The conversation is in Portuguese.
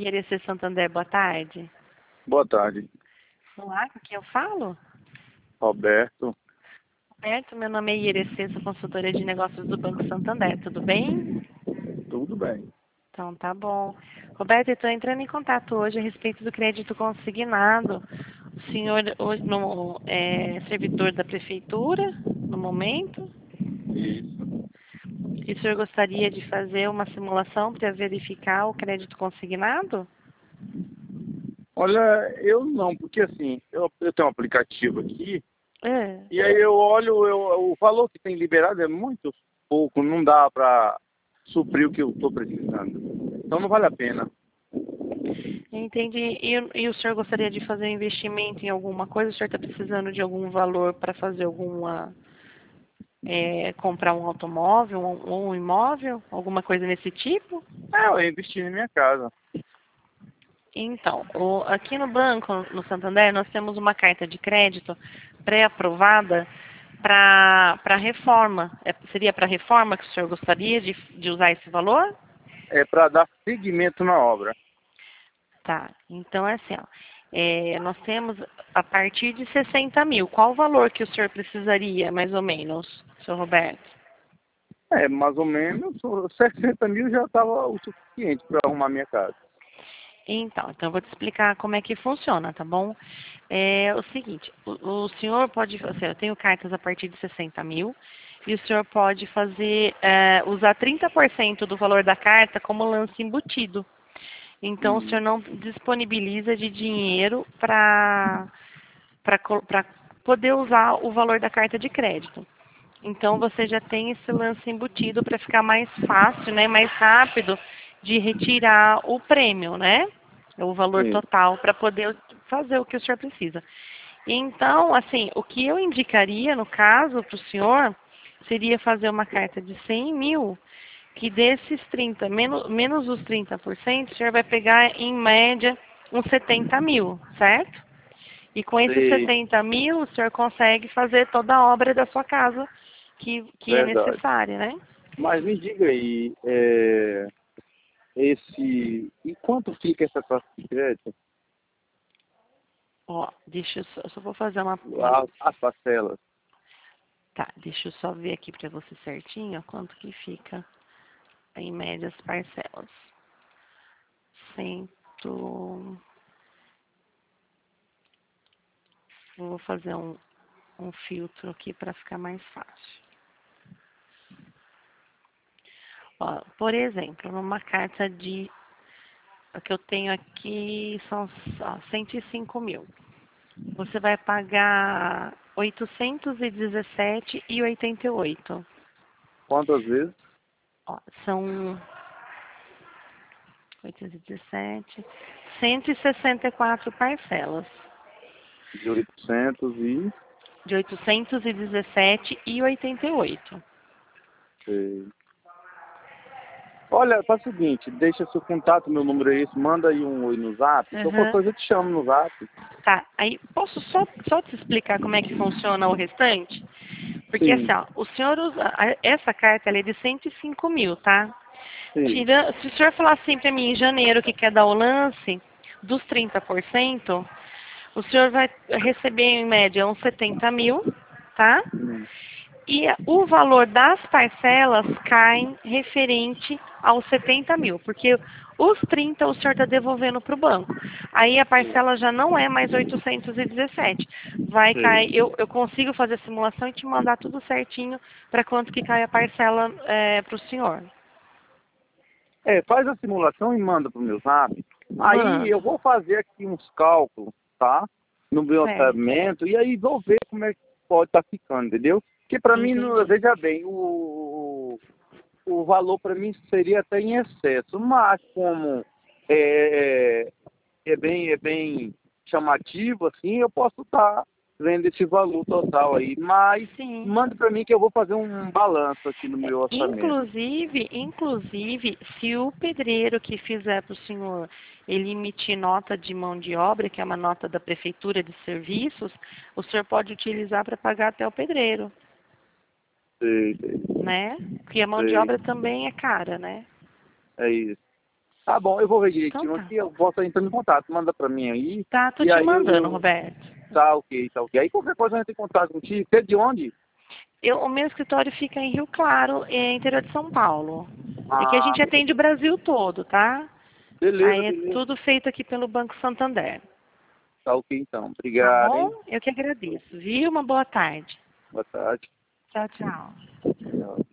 IRC Santander, boa tarde. Boa tarde, Olá, com quem eu falo? Roberto. Roberto, meu nome é IRC, sou consultora de negócios do Banco Santander, tudo bem? Tudo bem. Então, tá bom. Roberto, eu estou entrando em contato hoje a respeito do crédito consignado. O senhor hoje é servidor da prefeitura, no momento, Isso. e o senhor gostaria de fazer uma simulação para verificar o crédito consignado? Olha, eu não, porque assim, eu tenho um aplicativo aqui, É. e aí eu olho, o valor que tem liberado é muito pouco, não dá para suprir o que eu estou precisando. Então não vale a pena. Entendi. E o senhor gostaria de fazer um investimento em alguma coisa? O senhor está precisando de algum valor para fazer comprar um automóvel ou um imóvel? Alguma coisa nesse tipo? Eu investi na minha casa. Então, aqui no banco, no Santander, nós temos uma carta de crédito pré-aprovada para reforma. Seria para reforma que o senhor gostaria de usar esse valor? É para dar seguimento na obra. Tá, então é assim, ó, nós temos a partir de 60 mil. Qual o valor que o senhor precisaria, mais ou menos, senhor Roberto? Mais ou menos, 60 mil já estava o suficiente para arrumar minha casa. Então eu vou te explicar como é que funciona, tá bom? É o seguinte, o senhor pode, assim, eu tenho cartas a partir de 60 mil, e o senhor pode fazer, usar 30% do valor da carta como lance embutido. Então, o senhor não disponibiliza de dinheiro para poder usar o valor da carta de crédito. Então, você já tem esse lance embutido para ficar mais fácil, né, mais rápido de retirar o prêmio, né? O valor Sim. total para poder fazer o que o senhor precisa. Então, assim, o que eu indicaria, no caso, para o senhor, seria fazer uma carta de 100 mil, que desses 30, menos os 30%, o senhor vai pegar, em média, uns 70 mil, certo? E com esses Sei, 70 mil, o senhor consegue fazer toda a obra da sua casa que é verdade. necessária, né? Mas me diga aí, e quanto fica essa taxa de crédito? Ó, eu só vou fazer uma. As parcelas. Tá, deixa eu só ver aqui para você certinho, ó, quanto que fica em média as parcelas. Cento... Vou fazer um filtro aqui para ficar mais fácil. Ó, por exemplo, numa carta a que eu tenho aqui são 105 mil. Você vai pagar 817,88. Quantas vezes? Ó, são 817, 164 parcelas De 800 e... de 817,88. Sei. Olha, faz o seguinte, deixa seu contato, meu número é esse, manda aí um oi no zap, qualquer Uhum. coisa eu te chamo no zap. Tá, aí posso só te explicar como é que funciona o restante? Porque assim, Sim, ó, o senhor usa, essa carta ela é de 105 mil, tá? sim, Se o senhor falar assim para mim em janeiro que quer dar o lance dos 30%, o senhor vai receber em média uns 70 mil, tá? sim, E o valor das parcelas cai referente aos 70 mil, porque os 30 o senhor está devolvendo para o banco. Aí a sim, parcela já não é mais 817. Vai sei. cair, eu consigo fazer a simulação e te mandar tudo certinho para quanto que cai a parcela para o senhor. Faz a simulação e manda pro meu zap. Aí eu Mando. vou fazer aqui uns cálculos, tá? No meu Certo. orçamento, e aí vou ver como é que pode estar ficando, entendeu? Porque para mim, Entendi. veja bem, o valor para mim seria até em excesso, mas como é, é bem chamativo, assim, eu posso estar vendo esse valor total aí. Mas Sim. manda para mim que eu vou fazer um balanço aqui no meu orçamento. Inclusive, se o pedreiro que fizer para o senhor, ele emitir nota de mão de obra, que é uma nota da prefeitura de serviços, o senhor pode utilizar para pagar até o pedreiro, Sei, sei, né? Porque a mão de sei. obra também é cara, né? É isso. Tá bom, eu vou ver Então direitinho tá. aqui, eu posso entrar em contato, manda pra mim aí. Tá, tô E te aí mandando, Roberto. Tá ok, tá ok. Aí qualquer coisa eu entro em contato contigo. Você é de onde? O meu escritório fica em Rio Claro, interior de São Paulo. É que a Ah, gente atende o Brasil todo, tá? beleza, Aí é beleza. tudo feito aqui pelo Banco Santander. Tá ok então. Tá Obrigado, bom? hein? Eu que agradeço, viu? Uma boa tarde. Boa tarde. Tchau, tchau. Tchau.